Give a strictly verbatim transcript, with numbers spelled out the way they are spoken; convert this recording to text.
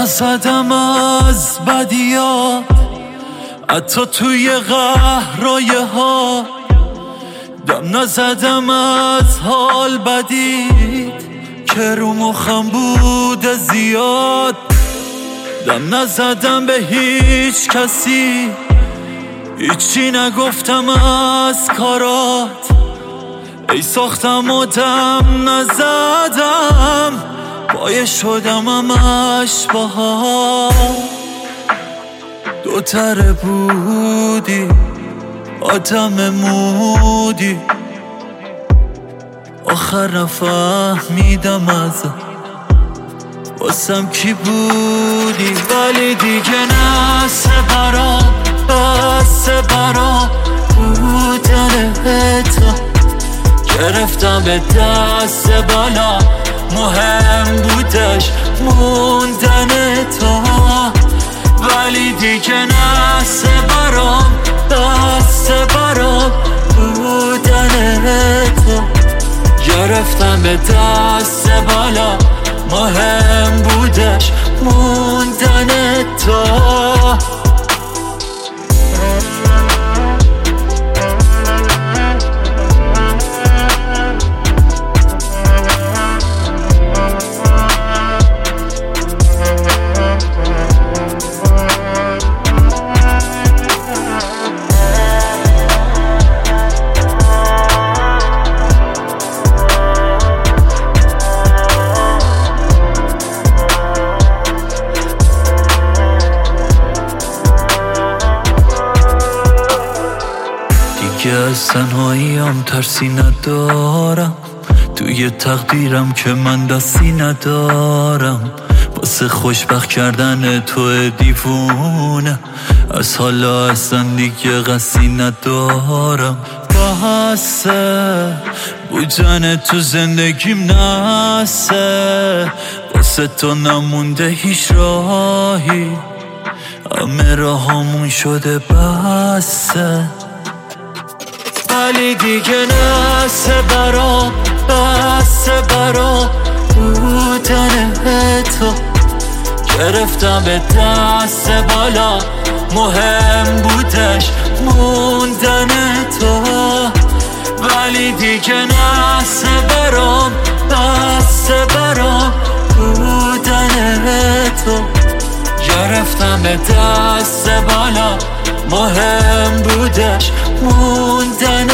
نزدم از بدیات، حتی توی قهرایه ها دم نزدم از حال بدید که رو مخم بوده زیاد. دم نزدم به هیچ کسی، هیچی نگفتم از کارات. ای ساختم و دم نزدم، پایه شدم همش باها. دو تره بودی آدم مودی، آخر نفهمیدم ازت واسم کی بودی. ولی دیگه نسه برام بسه برام بودن تو، گرفتم به دست بالا، مهم بودش موندن تو. ولی دیگه نسه برام بسه برام بودن تو، گرفتم به دست بالا، مهم بودش موندن تو. دیگه از تنهاییم ترسی ندارم، توی تقدیرم که من دستی ندارم. واسه خوشبخت کردن تو دیوونه، از حالا اصلا دیگه قصی ندارم. بحثه بودن تو زندگیم نسه، واسه تو نمونده هیچ راهی، همه راهامون شده بسه. ولی دیگه نسه برام بسه برام بودن تو، گرفتم به دست بالا، مهم بودش موندن تو. ولی دیگه نسه برام بسه برام بودن تو، گرفتم به دست بالا، مهم بودش موندن